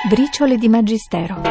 Briciole di Magistero.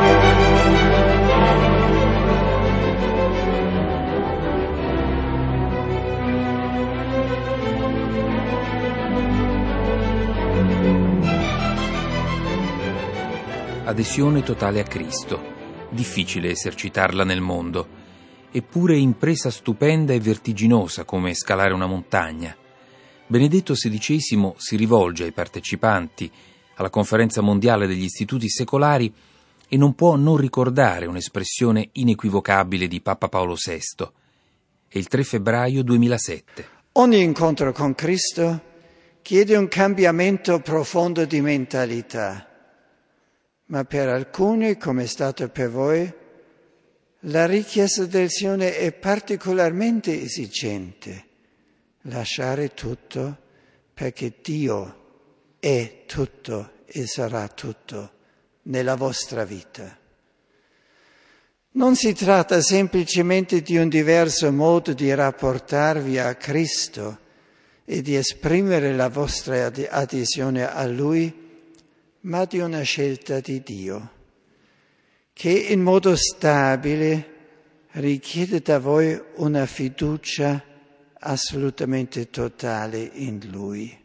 Adesione totale a Cristo. Difficile esercitarla nel mondo, eppure impresa stupenda e vertiginosa come scalare una montagna. Benedetto XVI si rivolge ai partecipanti alla Conferenza Mondiale degli Istituti Secolari e non può non ricordare un'espressione inequivocabile di Papa Paolo VI. È il 3 febbraio 2007. Ogni incontro con Cristo chiede un cambiamento profondo di mentalità, ma per alcuni, come è stato per voi, la richiesta del Signore è particolarmente esigente. Lasciare tutto perché Dio è tutto e sarà tutto nella vostra vita. Non si tratta semplicemente di un diverso modo di rapportarvi a Cristo e di esprimere la vostra adesione a Lui, ma di una scelta di Dio, che in modo stabile richiede da voi una fiducia assolutamente totale in Lui.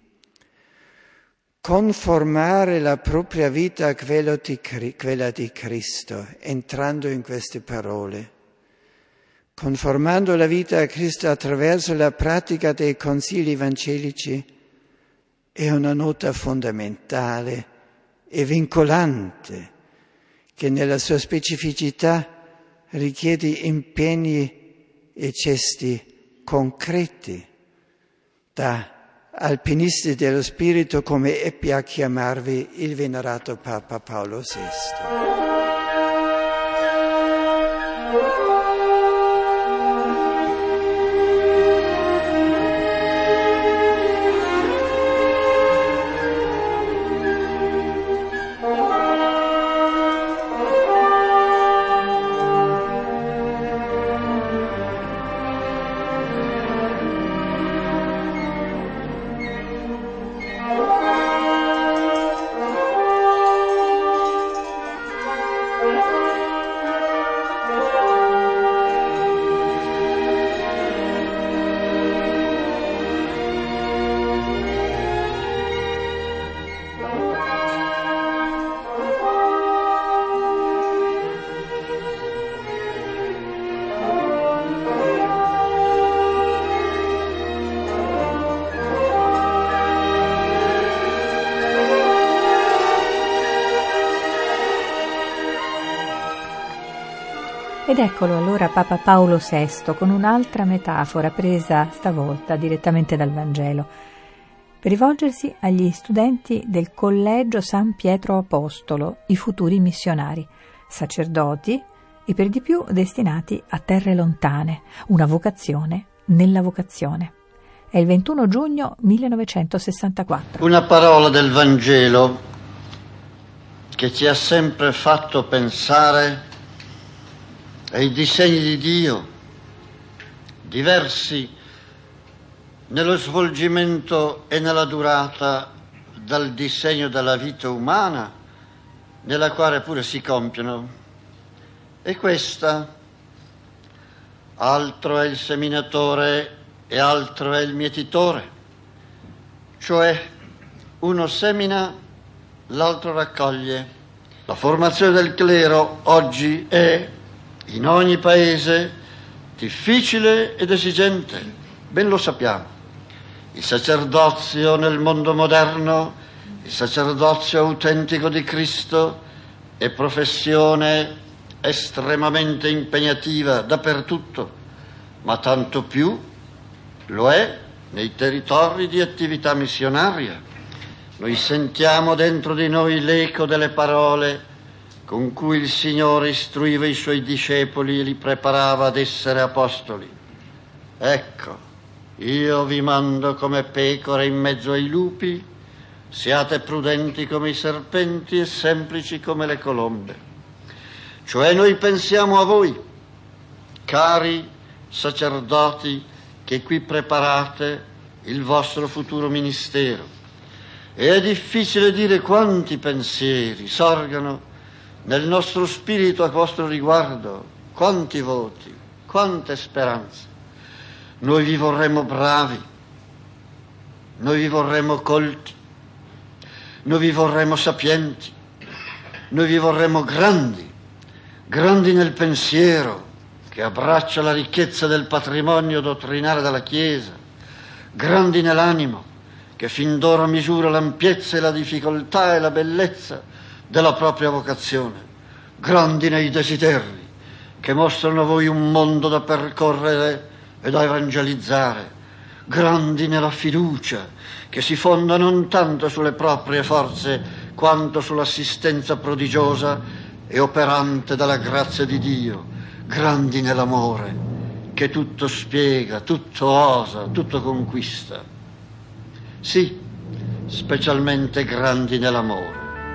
Conformare la propria vita a quella di Cristo, entrando in queste parole. Conformando la vita a Cristo attraverso la pratica dei consigli evangelici è una nota fondamentale e vincolante che nella sua specificità richiede impegni e gesti concreti da alpinisti dello spirito, come ebbe a chiamarvi il venerato Papa Paolo VI. Ed eccolo allora Papa Paolo VI con un'altra metafora presa stavolta direttamente dal Vangelo, per rivolgersi agli studenti del Collegio San Pietro Apostolo, i futuri missionari, sacerdoti e per di più destinati a terre lontane, una vocazione nella vocazione. È il 21 giugno 1964. Una parola del Vangelo che ci ha sempre fatto pensare ai disegni di Dio, diversi nello svolgimento e nella durata dal disegno della vita umana, nella quale pure si compiono. E questa, altro è il seminatore e altro è il mietitore, cioè uno semina, l'altro raccoglie. La formazione del clero oggi è in ogni paese difficile ed esigente, ben lo sappiamo. Il sacerdozio nel mondo moderno, il sacerdozio autentico di Cristo, è professione estremamente impegnativa dappertutto, ma tanto più lo è nei territori di attività missionaria. Noi sentiamo dentro di noi l'eco delle parole con cui il Signore istruiva i Suoi discepoli e li preparava ad essere apostoli. Ecco, io vi mando come pecore in mezzo ai lupi, siate prudenti come i serpenti e semplici come le colombe. Cioè noi pensiamo a voi, cari sacerdoti, che qui preparate il vostro futuro ministero. e è difficile dire quanti pensieri sorgano nel nostro spirito a vostro riguardo, quanti voti, quante speranze. Noi vi vorremmo bravi, noi vi vorremmo colti, noi vi vorremmo sapienti, noi vi vorremmo grandi, grandi nel pensiero che abbraccia la ricchezza del patrimonio dottrinale della Chiesa, grandi nell'animo che fin d'ora misura l'ampiezza e la difficoltà e la bellezza della propria vocazione, grandi nei desideri che mostrano a voi un mondo da percorrere e da evangelizzare, grandi nella fiducia che si fonda non tanto sulle proprie forze quanto sull'assistenza prodigiosa e operante della grazia di Dio, grandi nell'amore che tutto spiega, tutto osa, tutto conquista. Sì, specialmente grandi nell'amore.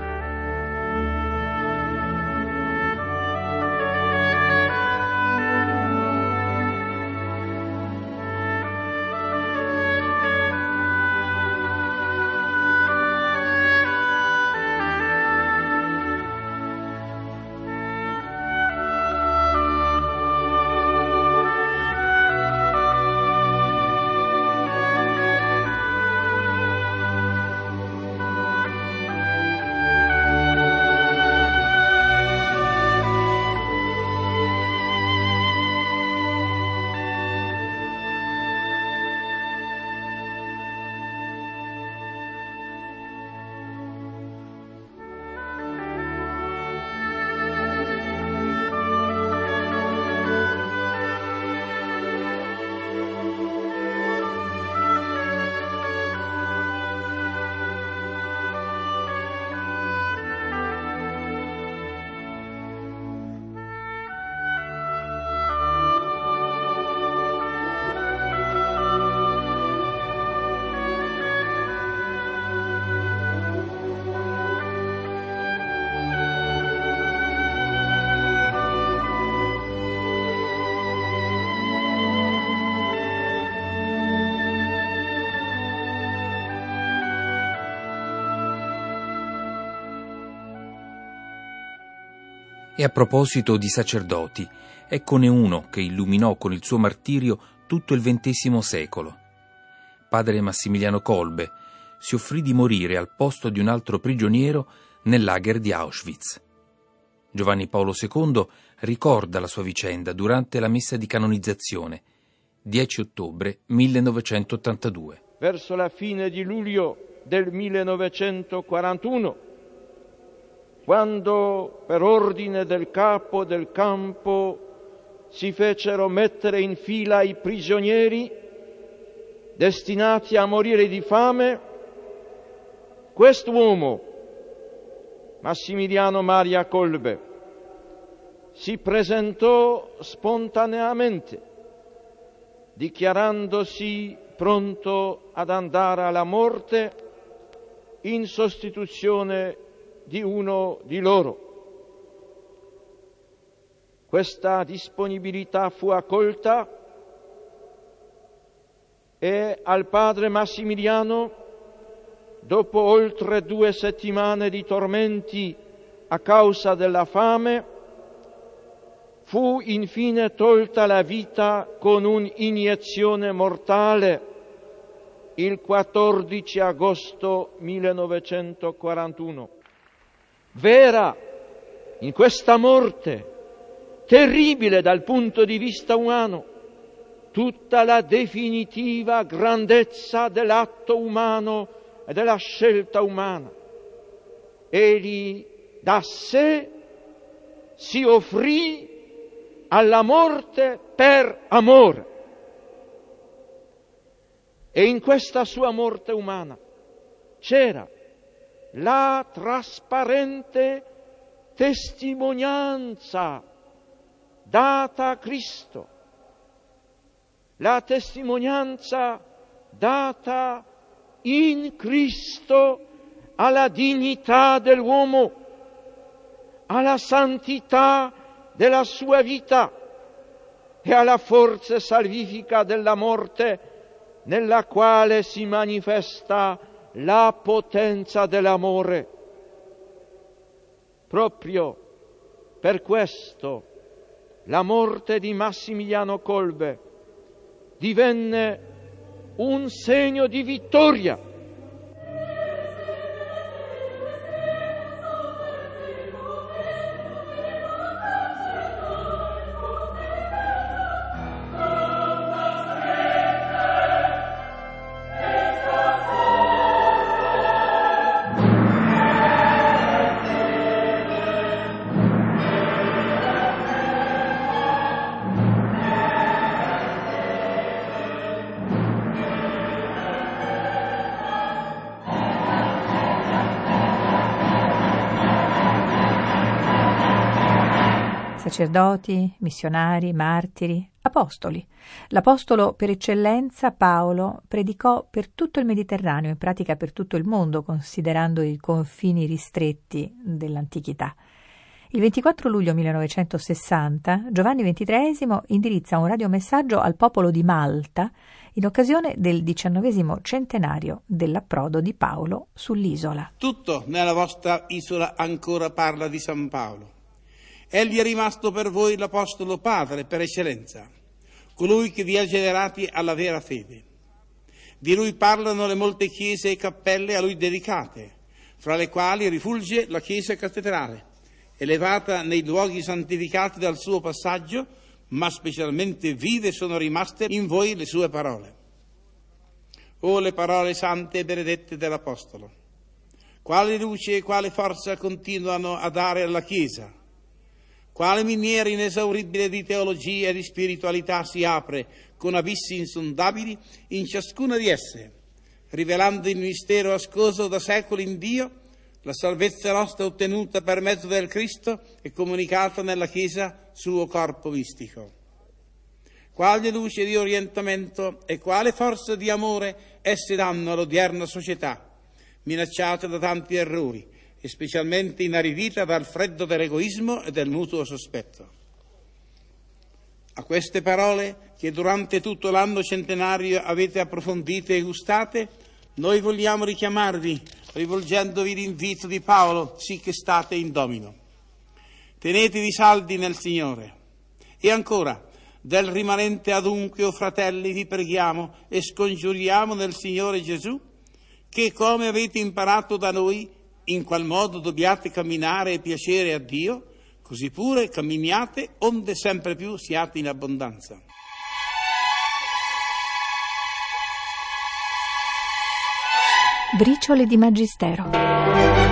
E a proposito di sacerdoti, eccone uno che illuminò con il suo martirio tutto il XX secolo. Padre Massimiliano Kolbe si offrì di morire al posto di un altro prigioniero nel lager di Auschwitz. Giovanni Paolo II ricorda la sua vicenda durante la messa di canonizzazione, 10 ottobre 1982. Verso la fine di luglio del 1941, quando per ordine del capo del campo si fecero mettere in fila i prigionieri destinati a morire di fame, quest'uomo, Massimiliano Maria Kolbe, si presentò spontaneamente, dichiarandosi pronto ad andare alla morte in sostituzione di uno di loro. Questa disponibilità fu accolta e al padre Massimiliano, dopo oltre 2 settimane di tormenti a causa della fame, fu infine tolta la vita con un'iniezione mortale il 14 agosto 1941. Vera in questa morte, terribile dal punto di vista umano, tutta la definitiva grandezza dell'atto umano e della scelta umana. Egli da sé si offrì alla morte per amore. E in questa sua morte umana c'era la trasparente testimonianza data a Cristo, la testimonianza data in Cristo alla dignità dell'uomo, alla santità della sua vita e alla forza salvifica della morte, nella quale si manifesta la potenza dell'amore. Proprio per questo la morte di Massimiliano Kolbe divenne un segno di vittoria. Sacerdoti, missionari, martiri, apostoli. L'apostolo per eccellenza, Paolo, predicò per tutto il Mediterraneo, in pratica per tutto il mondo, considerando i confini ristretti dell'antichità. Il 24 luglio 1960 Giovanni XXIII indirizza un radiomessaggio al popolo di Malta in occasione del 19° centenario dell'approdo di Paolo sull'isola. Tutto nella vostra isola ancora parla di San Paolo. Egli è rimasto per voi l'Apostolo Padre per eccellenza, colui che vi ha generati alla vera fede. Di lui parlano le molte chiese e cappelle a lui dedicate, fra le quali rifulge la chiesa cattedrale, elevata nei luoghi santificati dal suo passaggio, ma specialmente vive sono rimaste in voi le sue parole. O le parole sante e benedette dell'Apostolo! Quale luce e quale forza continuano a dare alla Chiesa! Quale miniera inesauribile di teologia e di spiritualità si apre con abissi insondabili in ciascuna di esse, rivelando il mistero ascoso da secoli in Dio, la salvezza nostra ottenuta per mezzo del Cristo e comunicata nella Chiesa, suo corpo mistico. Quale luce di orientamento e quale forza di amore esse danno all'odierna società, minacciata da tanti errori, e specialmente inaridita dal freddo dell'egoismo e del mutuo sospetto. A queste parole, che durante tutto l'anno centenario avete approfondite e gustate, noi vogliamo richiamarvi, rivolgendovi l'invito di Paolo, sì che state in Domino. Tenetevi saldi nel Signore. E ancora, del rimanente adunque, o fratelli, vi preghiamo e scongiuriamo nel Signore Gesù, che come avete imparato da noi, in qual modo dobbiate camminare e piacere a Dio, così pure camminiate onde sempre più siate in abbondanza. Briciole di Magistero.